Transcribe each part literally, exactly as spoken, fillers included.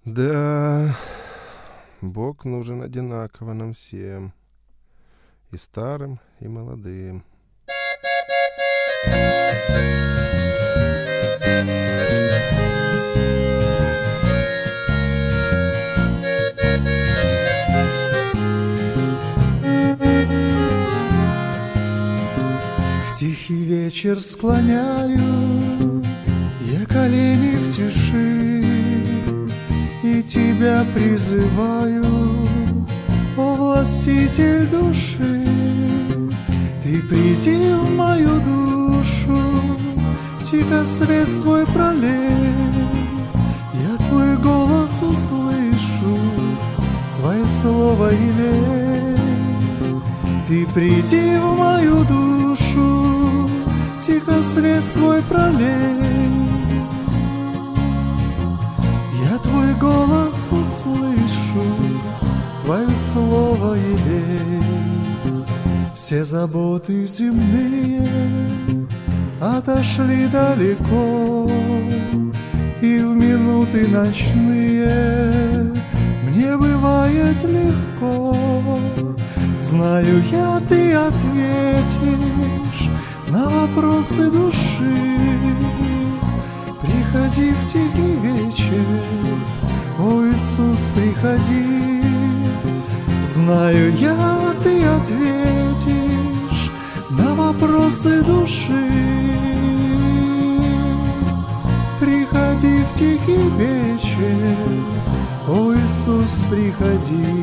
Да, Бог нужен одинаково нам всем, и старым, и молодым. В тихий вечер склоняю я колени в тиши и тебя призываю, о властитель души. Ты приди в мою душу, тихо свет свой пролей, я твой голос услышу, твое слово елей. Ты приди в мою душу, тихо свет свой пролей, я твой голос услышу, твое слово елей. Все заботы земные отошли далеко, и в минуты ночные мне бывает легко. Знаю я, ты ответишь на вопросы души. Приходи в тихий вечер, о Иисус, приходи. Знаю я, ты ответишь на вопросы души. Приходи в тихий вечер, о Иисус, приходи.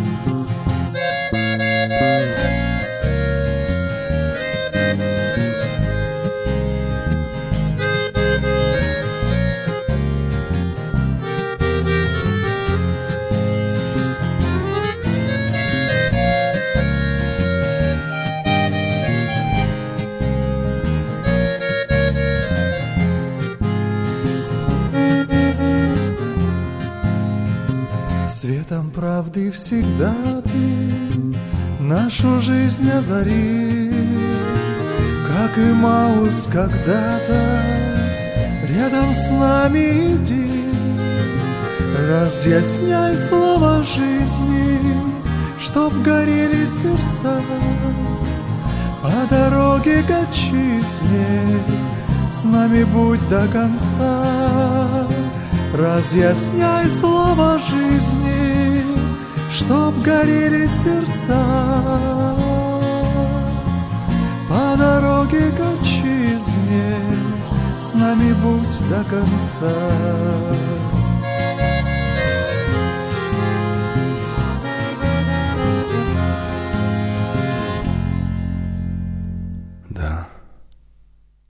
Светом правды всегда ты нашу жизнь озари, как и Маус когда-то рядом с нами иди. Разъясняй слова жизни, чтоб горели сердца по дороге к отчизне. С нами будь до конца. Разъясняй слова жизни, чтоб горели сердца по дороге к отчизне. С нами будь до конца.